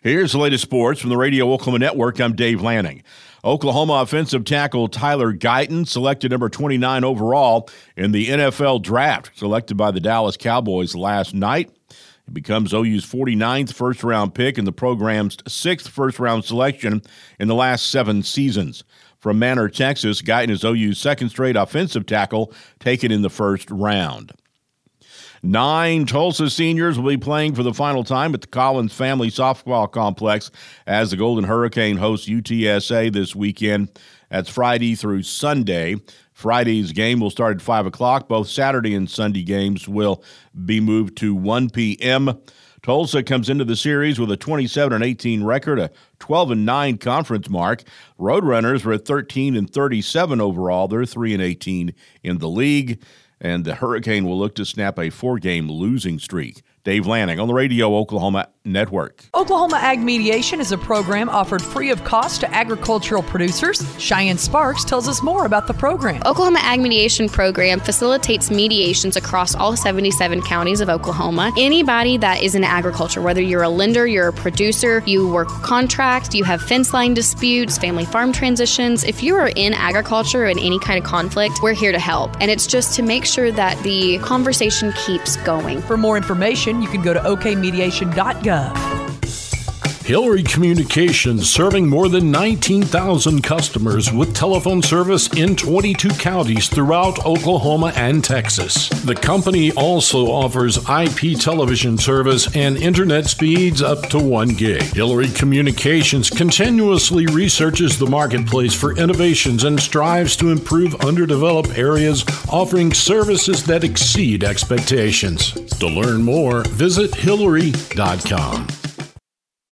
Here's the latest sports from the Radio Oklahoma Network. I'm Dave Lanning. Oklahoma offensive tackle Tyler Guyton, selected number 29 overall in the NFL draft, selected by the Dallas Cowboys last night. He becomes OU's 49th first-round pick and the program's 6th first-round selection in the last 7 seasons. From Manor, Texas, Guyton is OU's second straight offensive tackle taken in the first round. 9 Tulsa seniors will be playing for the final time at the Collins Family Softball Complex as the Golden Hurricane hosts UTSA this weekend. That's Friday through Sunday. Friday's game will start at 5 o'clock. Both Saturday and Sunday games will be moved to 1 p.m. Tulsa comes into the series with a 27-18 record, a 12-9 conference mark. Roadrunners were at 13-37 overall. They're 3-18 in the league. And the Hurricane will look to snap a 4-game losing streak. Dave Lanning on the Radio Oklahoma Network. Oklahoma Ag Mediation is a program offered free of cost to agricultural producers. Cheyenne Sparks tells us more about the program. Oklahoma Ag Mediation program facilitates mediations across all 77 counties of Oklahoma. Anybody that is in agriculture, whether you're a lender, you're a producer, you work contracts, you have fence line disputes, family farm transitions, if you are in agriculture in any kind of conflict, we're here to help. And it's just to make sure that the conversation keeps going. For more information, you can go to okmediation.gov. Hillary Communications, serving more than 19,000 customers with telephone service in 22 counties throughout Oklahoma and Texas. The company also offers IP television service and internet speeds up to 1 gig. Hillary Communications continuously researches the marketplace for innovations and strives to improve underdeveloped areas, offering services that exceed expectations. To learn more, visit Hillary.com.